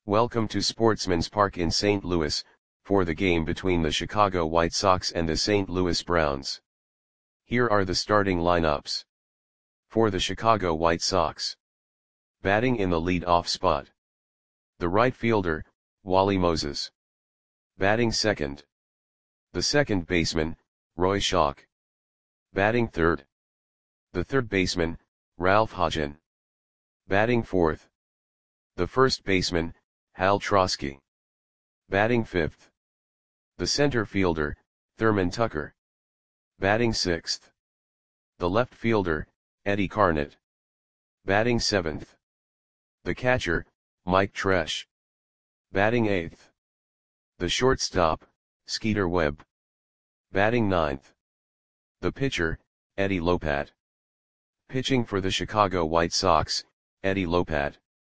Welcome to Sportsman's Park in St. Louis, for the game between the Chicago White Sox and the St. Louis Browns. Here are the starting lineups. For the Chicago White Sox. Batting in the lead-off spot. The right fielder, Wally Moses. Batting second. The second baseman, Roy Schoch. Batting third. The third baseman, Ralph Hodgen. Batting fourth. The first baseman, Hal Trosky. Batting fifth. The center fielder, Thurman Tucker. Batting sixth. The left fielder, Eddie Carnett. Batting seventh. The catcher, Mike Tresh. Batting eighth. The shortstop, Skeeter Webb. Batting ninth. The pitcher, Eddie Lopat. Pitching for the Chicago White Sox, Eddie Lopat.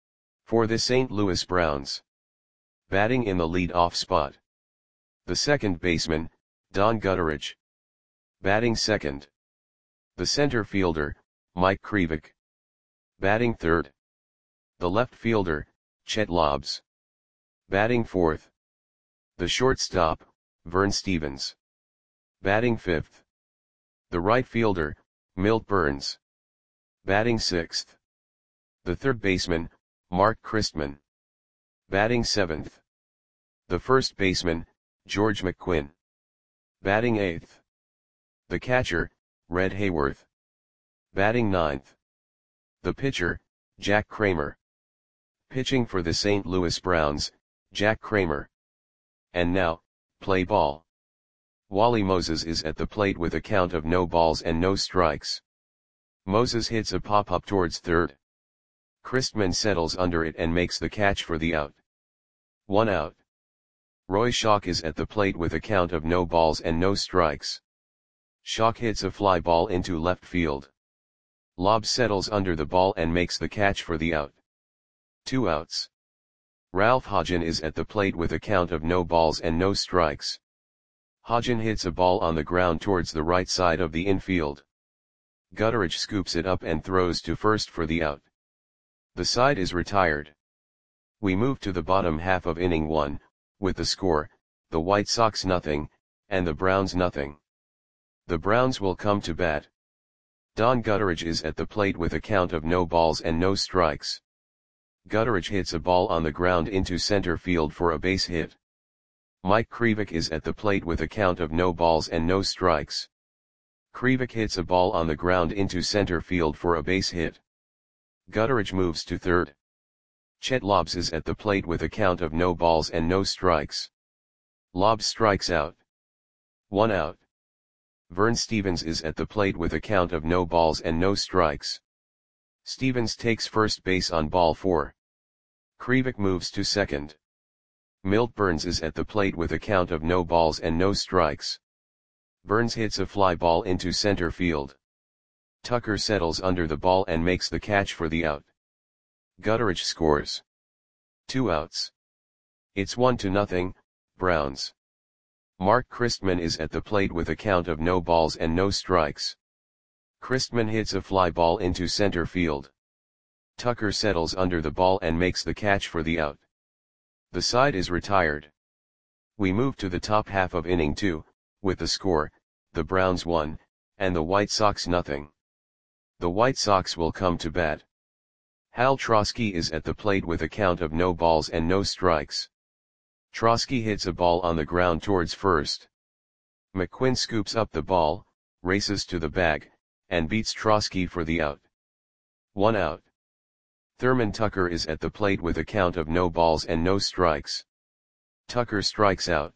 For the St. Louis Browns. Batting in the lead-off spot. The second baseman, Don Gutteridge. Batting second. The center fielder, Mike Krivik. Batting third. The left fielder, Chet Lobbs. Batting fourth. The shortstop, Vern Stephens. Batting fifth. The right fielder, Milt Burns. Batting sixth. The third baseman, Mark Christman. Batting seventh. The first baseman, George McQuinn. Batting eighth. The catcher, Red Hayworth. Batting ninth. The pitcher, Jack Kramer. Pitching for the St. Louis Browns, Jack Kramer. And now, play ball. Wally Moses is at the plate with a count of no balls and no strikes. Moses hits a pop-up towards third. Christman settles under it and makes the catch for the out. 1 out. Roy Schoch is at the plate with a count of no balls and no strikes. Schoch hits a fly ball into left field. Lobbs settles under the ball and makes the catch for the out. 2 outs. Ralph Hodgen is at the plate with a count of no balls and no strikes. Hodgen hits a ball on the ground towards the right side of the infield. Gutteridge scoops it up and throws to first for the out. The side is retired. We move to the bottom half of inning 1, with the score, the White Sox nothing, and the Browns nothing. The Browns will come to bat. Don Gutteridge is at the plate with a count of no balls and no strikes. Gutteridge hits a ball on the ground into center field for a base hit. Mike Krivik is at the plate with a count of no balls and no strikes. Krivik hits a ball on the ground into center field for a base hit. Gutteridge moves to third. Chet Lobbs is at the plate with a count of no balls and no strikes. Lobbs strikes out. 1 out. Vern Stephens is at the plate with a count of no balls and no strikes. Stephens takes first base on ball 4. Krivik moves to second. Milt Burns is at the plate with a count of no balls and no strikes. Burns hits a fly ball into center field. Tucker settles under the ball and makes the catch for the out. Gutteridge scores. 2 outs. It's 1-0, Browns. Mark Christman is at the plate with a count of no balls and no strikes. Christman hits a fly ball into center field. Tucker settles under the ball and makes the catch for the out. The side is retired. We move to the top half of inning 2, with the score, the Browns 1, and the White Sox nothing. The White Sox will come to bat. Hal Trosky is at the plate with a count of no balls and no strikes. Trosky hits a ball on the ground towards first. McQuinn scoops up the ball, races to the bag, and beats Trosky for the out. 1 out. Thurman Tucker is at the plate with a count of no balls and no strikes. Tucker strikes out.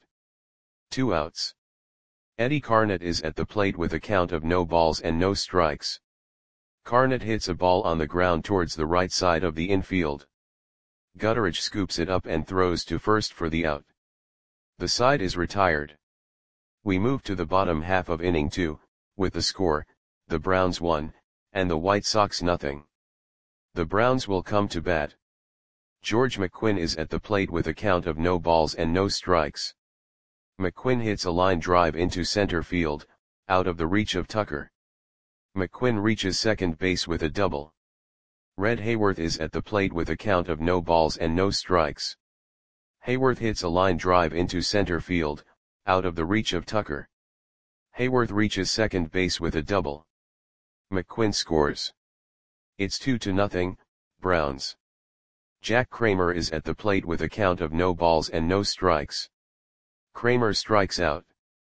2 outs. Eddie Carnett is at the plate with a count of no balls and no strikes. Carnett hits a ball on the ground towards the right side of the infield. Gutteridge scoops it up and throws to first for the out. The side is retired. We move to the bottom half of inning 2, with the score, the Browns 1, and the White Sox nothing. The Browns will come to bat. George McQuinn is at the plate with a count of no balls and no strikes. McQuinn hits a line drive into center field, out of the reach of Tucker. McQuinn reaches second base with a double. Red Hayworth is at the plate with a count of no balls and no strikes. Hayworth hits a line drive into center field, out of the reach of Tucker. Hayworth reaches second base with a double. McQuinn scores. It's 2-0, Browns. Jack Kramer is at the plate with a count of no balls and no strikes. Kramer strikes out.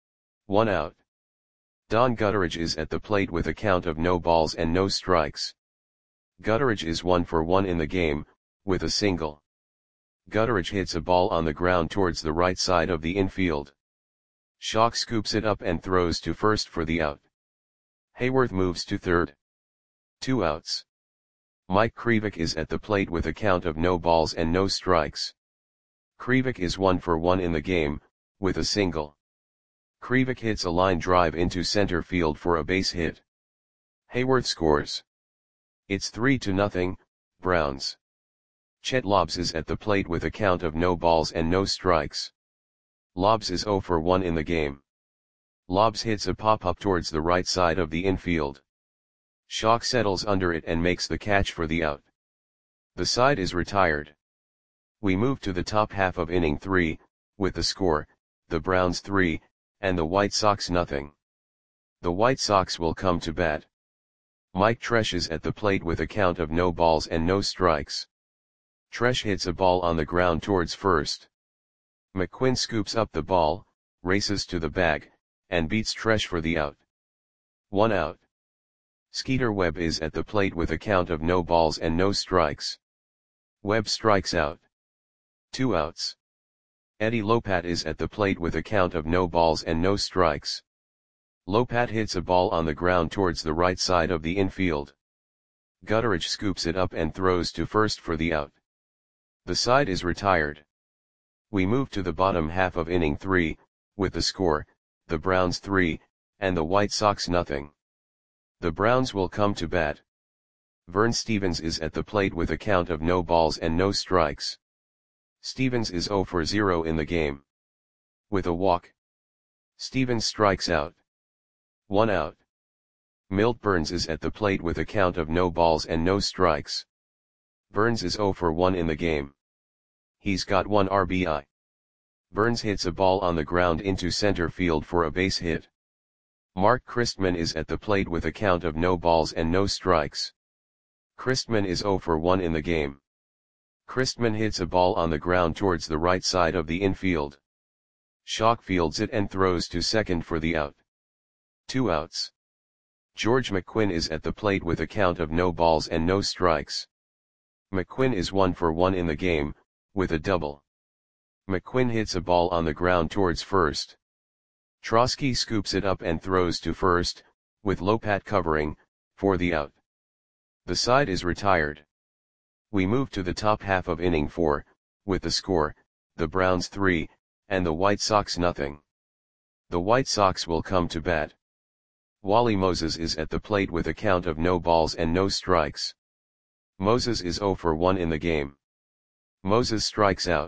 1 out. Don Gutteridge is at the plate with a count of no balls and no strikes. Gutteridge is 1 for 1 in the game, with a single. Gutteridge hits a ball on the ground towards the right side of the infield. Schock scoops it up and throws to first for the out. Hayworth moves to third. 2 outs. Mike Krivik is at the plate with a count of no balls and no strikes. Krivik is 1 for 1 in the game, with a single. Krivik hits a line drive into center field for a base hit. Hayworth scores. It's 3-0, Browns. Chet Lobbs is at the plate with a count of no balls and no strikes. Lobbs is 0 for 1 in the game. Lobbs hits a pop-up towards the right side of the infield. Schock settles under it and makes the catch for the out. The side is retired. We move to the top half of inning 3, with the score, the Browns 3, and the White Sox nothing. The White Sox will come to bat. Mike Tresh is at the plate with a count of no balls and no strikes. Tresh hits a ball on the ground towards first. McQuinn scoops up the ball, races to the bag, and beats Tresh for the out. 1 out. Skeeter Webb is at the plate with a count of no balls and no strikes. Webb strikes out. 2 outs. Eddie Lopat is at the plate with a count of no balls and no strikes. Lopat hits a ball on the ground towards the right side of the infield. Gutteridge scoops it up and throws to first for the out. The side is retired. We move to the bottom half of inning 3, with the score, the Browns 3, and the White Sox nothing. The Browns will come to bat. Vern Stevens is at the plate with a count of no balls and no strikes. Stevens is 0 for 0 in the game. With a walk. Stevens strikes out. 1 out. Milt Burns is at the plate with a count of no balls and no strikes. Burns is 0 for 1 in the game. He's got 1 RBI. Burns hits a ball on the ground into center field for a base hit. Mark Christman is at the plate with a count of no balls and no strikes. Christman is 0 for 1 in the game. Christman hits a ball on the ground towards the right side of the infield. Schock fields it and throws to second for the out. 2 outs. George McQuinn is at the plate with a count of no balls and no strikes. McQuinn is 1 for 1 in the game, with a double. McQuinn hits a ball on the ground towards first. Trosky scoops it up and throws to first, with Lopat covering, for the out. The side is retired. We move to the top half of inning 4, with the score, the Browns 3, and the White Sox nothing. The White Sox will come to bat. Wally Moses is at the plate with a count of no balls and no strikes. Moses is 0 for 1 in the game. Moses strikes out.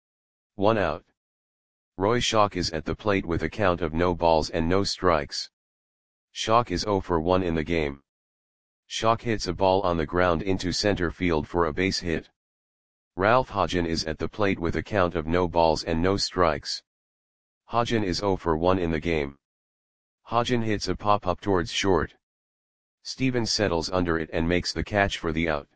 1 out. Roy Schock is at the plate with a count of no balls and no strikes. Schock is 0 for 1 in the game. Schock hits a ball on the ground into center field for a base hit. Ralph Hodgen is at the plate with a count of no balls and no strikes. Hodgen is 0 for 1 in the game. Hodgen hits a pop-up towards short. Stevens settles under it and makes the catch for the out.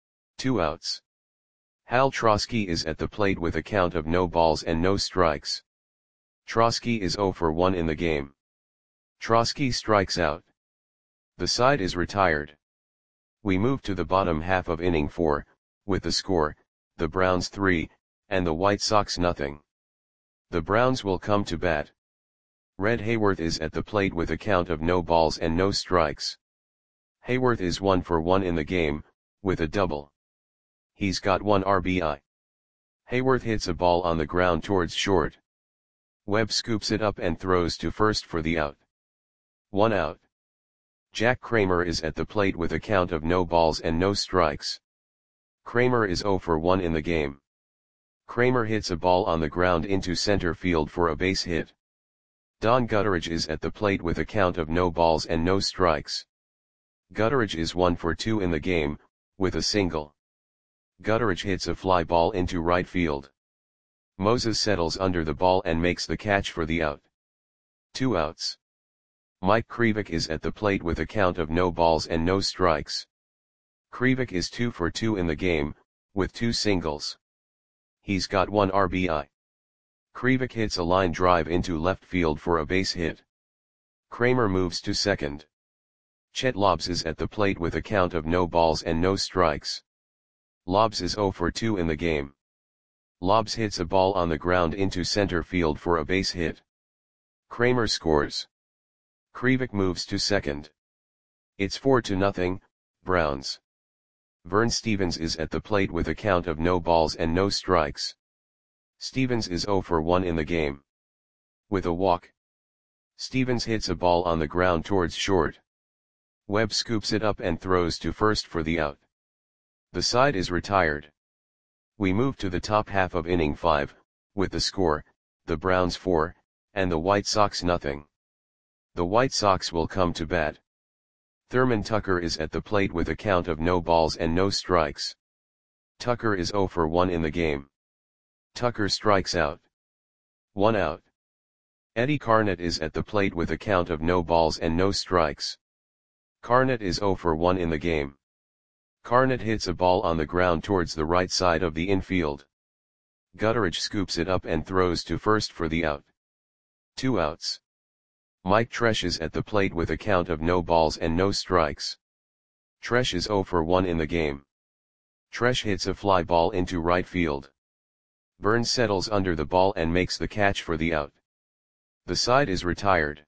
2 outs. Hal Trosky is at the plate with a count of no balls and no strikes. Trosky is 0 for 1 in the game. Trosky strikes out. The side is retired. We move to the bottom half of inning 4, with the score, the Browns 3, and the White Sox nothing. The Browns will come to bat. Red Hayworth is at the plate with a count of no balls and no strikes. Hayworth is 1 for 1 in the game, with a double. He's got 1 RBI. Hayworth hits a ball on the ground towards short. Webb scoops it up and throws to first for the out. 1 out. Jack Kramer is at the plate with a count of no balls and no strikes. Kramer is 0 for 1 in the game. Kramer hits a ball on the ground into center field for a base hit. Don Gutteridge is at the plate with a count of no balls and no strikes. Gutteridge is 1 for 2 in the game, with a single. Gutteridge hits a fly ball into right field. Moses settles under the ball and makes the catch for the out. 2 outs. Mike Krivik is at the plate with a count of no balls and no strikes. Krivik is 2 for 2 in the game, with 2 singles. He's got 1 RBI. Krivik hits a line drive into left field for a base hit. Kramer moves to second. Chet Lobbs is at the plate with a count of no balls and no strikes. Lobbs is 0 for 2 in the game. Lobbs hits a ball on the ground into center field for a base hit. Kramer scores. Krivik moves to second. It's 4-0, Browns. Vern Stevens is at the plate with a count of no balls and no strikes. Stevens is 0 for 1 in the game. With a walk, Stevens hits a ball on the ground towards short. Webb scoops it up and throws to first for the out. The side is retired. We move to the top half of inning 5, with the score, the Browns 4, and the White Sox nothing. The White Sox will come to bat. Thurman Tucker is at the plate with a count of no balls and no strikes. Tucker is 0 for 1 in the game. Tucker strikes out. 1 out. Eddie Carnett is at the plate with a count of no balls and no strikes. Carnett is 0 for 1 in the game. Carnett hits a ball on the ground towards the right side of the infield. Gutteridge scoops it up and throws to first for the out. 2 outs. Mike Tresh is at the plate with a count of no balls and no strikes. Tresh is 0 for 1 in the game. Tresh hits a fly ball into right field. Burns settles under the ball and makes the catch for the out. The side is retired.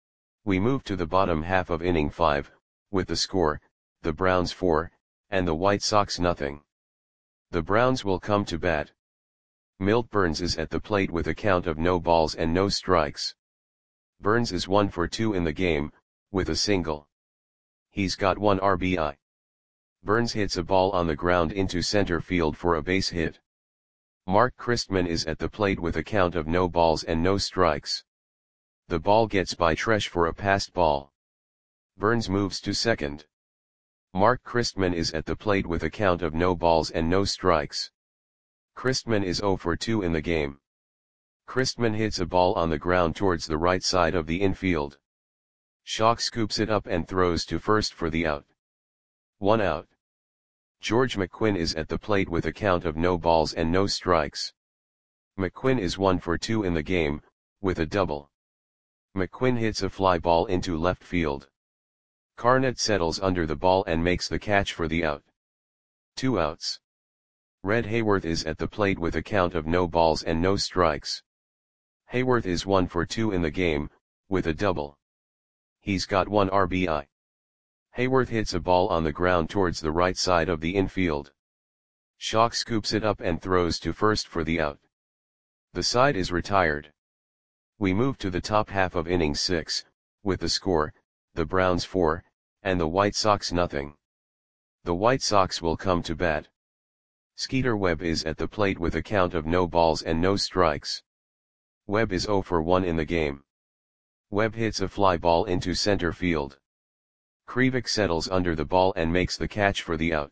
We move to the bottom half of inning 5, with the score, the Browns 4, and the White Sox nothing. The Browns will come to bat. Milt Burns is at the plate with a count of no balls and no strikes. Burns is 1 for 2 in the game, with a single. He's got 1 RBI. Burns hits a ball on the ground into center field for a base hit. Mark Christman is at the plate with a count of no balls and no strikes. The ball gets by Tresh for a passed ball. Burns moves to second. Mark Christman is at the plate with a count of no balls and no strikes. Christman is 0 for 2 in the game. Christman hits a ball on the ground towards the right side of the infield. Schock scoops it up and throws to first for the out. 1 out. George McQuinn is at the plate with a count of no balls and no strikes. McQuinn is 1 for 2 in the game, with a double. McQuinn hits a fly ball into left field. Carnett settles under the ball and makes the catch for the out. 2 outs. Red Hayworth is at the plate with a count of no balls and no strikes. Hayworth is 1 for 2 in the game, with a double. He's got 1 RBI. Hayworth hits a ball on the ground towards the right side of the infield. Schock scoops it up and throws to first for the out. The side is retired. We move to the top half of inning 6, with the score, the Browns 4, and the White Sox nothing. The White Sox will come to bat. Skeeter Webb is at the plate with a count of no balls and no strikes. Webb is 0 for 1 in the game. Webb hits a fly ball into center field. Krivik settles under the ball and makes the catch for the out.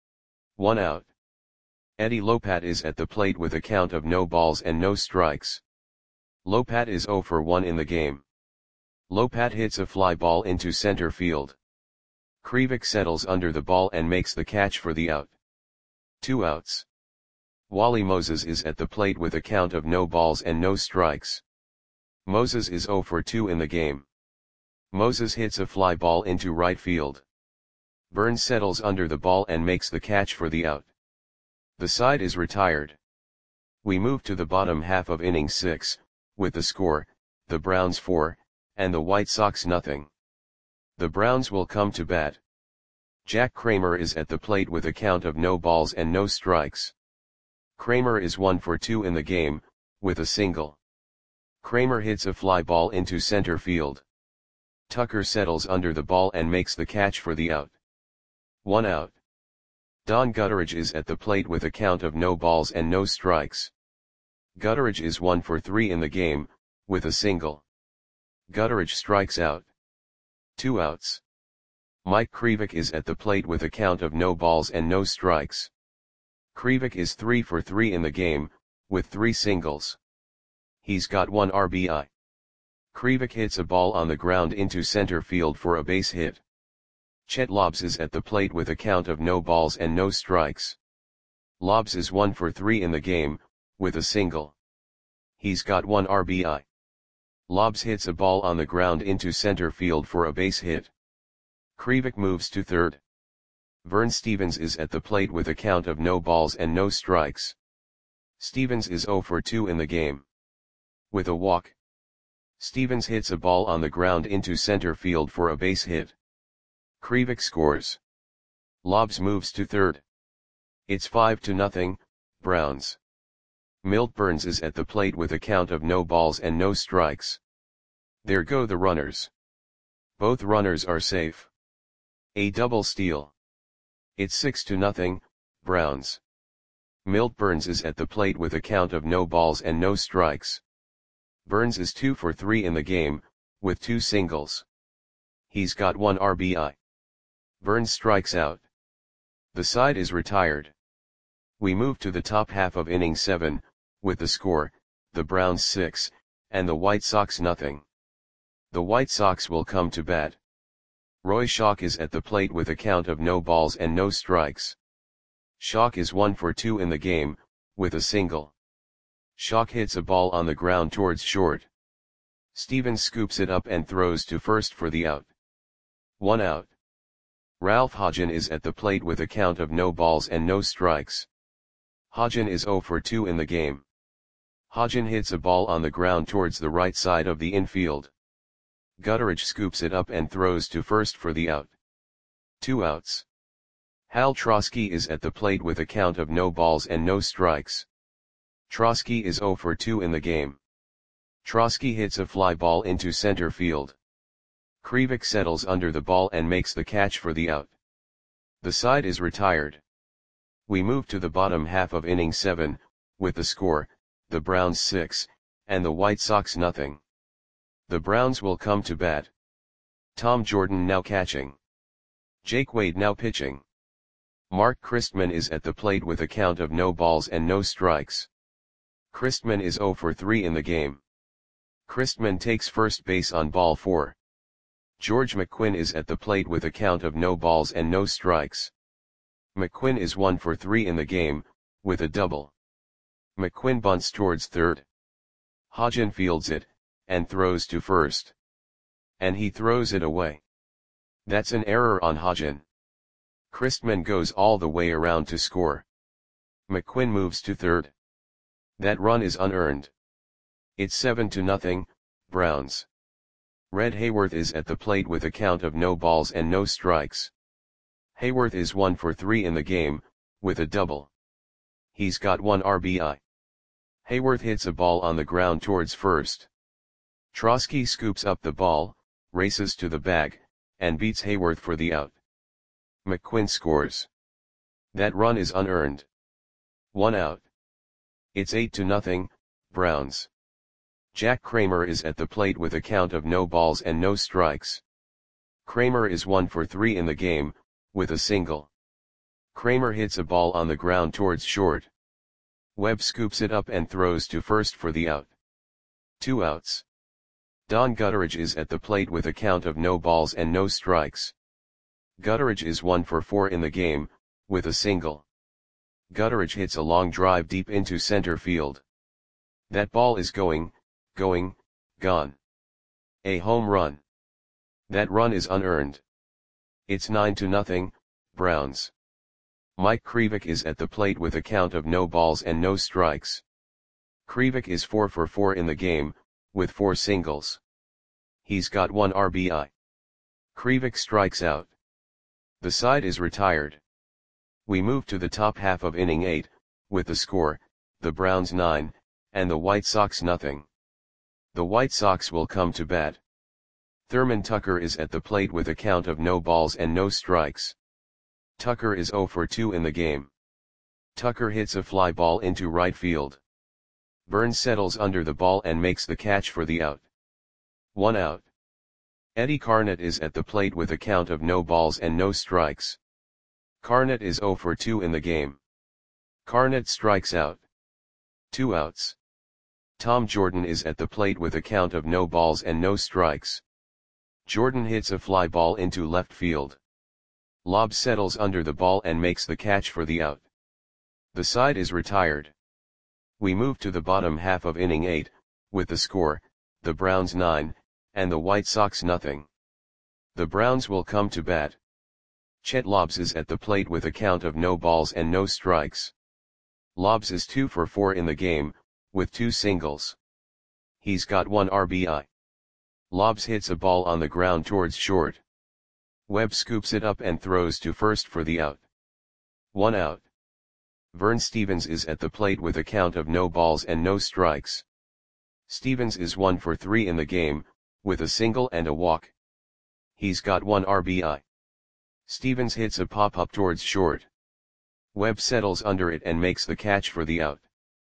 1 out. Eddie Lopat is at the plate with a count of no balls and no strikes. Lopat is 0 for 1 in the game. Lopat hits a fly ball into center field. Krivik settles under the ball and makes the catch for the out. 2 outs. Wally Moses is at the plate with a count of no balls and no strikes. Moses is 0 for 2 in the game. Moses hits a fly ball into right field. Burns settles under the ball and makes the catch for the out. The side is retired. We move to the bottom half of inning 6, with the score, the Browns 4, and the White Sox nothing. The Browns will come to bat. Jack Kramer is at the plate with a count of no balls and no strikes. Kramer is 1 for 2 in the game, with a single. Kramer hits a fly ball into center field. Tucker settles under the ball and makes the catch for the out. 1 out. Don Gutteridge is at the plate with a count of no balls and no strikes. Gutteridge is 1 for 3 in the game, with a single. Gutteridge strikes out. 2 outs. Mike Krivik is at the plate with a count of no balls and no strikes. Krivik is 3 for 3 in the game, with 3 singles. He's got 1 RBI. Krivik hits a ball on the ground into center field for a base hit. Chet Lobs is at the plate with a count of no balls and no strikes. Lobs is 1 for 3 in the game, with a single. He's got 1 RBI. Lobs hits a ball on the ground into center field for a base hit. Krivik moves to third. Vern Stevens is at the plate with a count of no balls and no strikes. Stevens is 0 for 2 in the game. With a walk. Stevens hits a ball on the ground into center field for a base hit. Krivik scores. Lobs moves to third. It's 5-0, Browns. Milt Burns is at the plate with a count of no balls and no strikes. There go the runners. Both runners are safe. A double steal. It's 6-0, Browns. Milt Burns is at the plate with a count of no balls and no strikes. Burns is 2 for 3 in the game, with 2 singles. He's got 1 RBI. Burns strikes out. The side is retired. We move to the top half of inning 7, with the score, the Browns 6, and the White Sox nothing. The White Sox will come to bat. Roy Schock is at the plate with a count of no balls and no strikes. Schock is 1 for 2 in the game, with a single. Schock hits a ball on the ground towards short. Stevens scoops it up and throws to first for the out. 1 out. Ralph Hodgen is at the plate with a count of no balls and no strikes. Hodgen is 0 for 2 in the game. Hodgen hits a ball on the ground towards the right side of the infield. Gutteridge scoops it up and throws to first for the out. 2 outs. Hal Trosky is at the plate with a count of no balls and no strikes. Trosky is 0 for 2 in the game. Trosky hits a fly ball into center field. Krivik settles under the ball and makes the catch for the out. The side is retired. We move to the bottom half of inning 7, with the score, the Browns 6, and the White Sox nothing. The Browns will come to bat. Tom Jordan now catching. Jake Wade now pitching. Mark Christman is at the plate with a count of no balls and no strikes. Christman is 0 for 3 in the game. Christman takes first base on ball 4. George McQuinn is at the plate with a count of no balls and no strikes. McQuinn is 1 for 3 in the game, with a double. McQuinn bunts towards third. Hodgen fields it, and throws to first. And he throws it away. That's an error on Hodgen. Christman goes all the way around to score. McQuinn moves to third. That run is unearned. It's 7-0, Browns. Red Hayworth is at the plate with a count of no balls and no strikes. Hayworth is 1 for 3 in the game, with a double. He's got 1 RBI. Hayworth hits a ball on the ground towards first. Trosky scoops up the ball, races to the bag, and beats Hayworth for the out. McQuinn scores. That run is unearned. 1 out. It's 8-0, Browns. Jack Kramer is at the plate with a count of no balls and no strikes. Kramer is 1 for 3 in the game, with a single. Kramer hits a ball on the ground towards short. Webb scoops it up and throws to first for the out. 2 outs. Don Gutteridge is at the plate with a count of no balls and no strikes. Gutteridge is 1 for 4 in the game, with a single. Gutteridge hits a long drive deep into center field. That ball is gone. A home run. That run is unearned. It's 9-0, Browns. Mike Krivik is at the plate with a count of no balls and no strikes. Krivik is 4 for 4 in the game, with 4 singles. He's got 1 RBI. Krivik strikes out. The side is retired. We move to the top half of inning 8, with the score, the Browns 9, and the White Sox nothing. The White Sox will come to bat. Thurman Tucker is at the plate with a count of no balls and no strikes. Tucker is 0 for 2 in the game. Tucker hits a fly ball into right field. Burns settles under the ball and makes the catch for the out. 1 out. Eddie Carnett is at the plate with a count of no balls and no strikes. Carnett is 0 for 2 in the game. Carnett strikes out. 2 outs. Tom Jordan is at the plate with a count of no balls and no strikes. Jordan hits a fly ball into left field. Lobb settles under the ball and makes the catch for the out. The side is retired. We move to the bottom half of inning 8, with the score, the Browns 9, and the White Sox nothing. The Browns will come to bat. Chet Lobbs is at the plate with a count of no balls and no strikes. Lobbs is 2 for 4 in the game, with 2 singles. He's got 1 RBI. Lobbs hits a ball on the ground towards short. Webb scoops it up and throws to first for the out. 1 out. Vern Stevens is at the plate with a count of no balls and no strikes. Stevens is 1 for 3 in the game, with a single and a walk. He's got 1 RBI. Stevens hits a pop-up towards short. Webb settles under it and makes the catch for the out.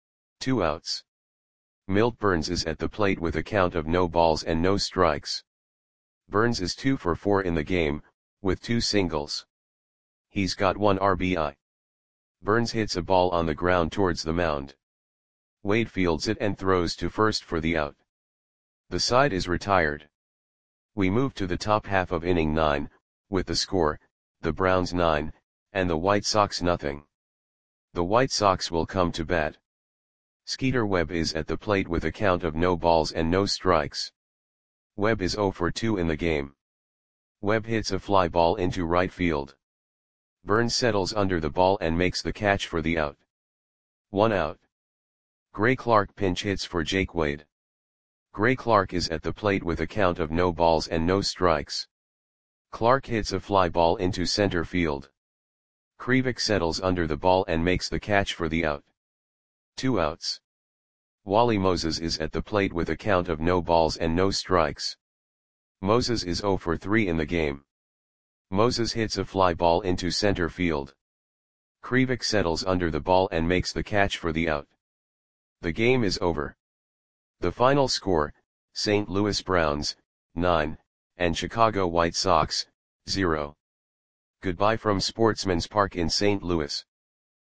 2 outs. Milt Burns is at the plate with a count of no balls and no strikes. Burns is 2 for 4 in the game, with 2 singles. He's got 1 RBI. Burns hits a ball on the ground towards the mound. Wade fields it and throws to first for the out. The side is retired. We move to the top half of inning 9, with the score, the Browns 9, and the White Sox nothing. The White Sox will come to bat. Skeeter Webb is at the plate with a count of no balls and no strikes. Webb is 0 for 2 in the game. Webb hits a fly ball into right field. Burns settles under the ball and makes the catch for the out. 1 out. Gray Clark pinch hits for Jake Wade. Gray Clark is at the plate with a count of no balls and no strikes. Clark hits a fly ball into center field. Krivik settles under the ball and makes the catch for the out. 2 outs. Wally Moses is at the plate with a count of no balls and no strikes. Moses is 0 for 3 in the game. Moses hits a fly ball into center field. Krivik settles under the ball and makes the catch for the out. The game is over. The final score, St. Louis Browns, 9, and Chicago White Sox, 0. Goodbye from Sportsman's Park in St. Louis.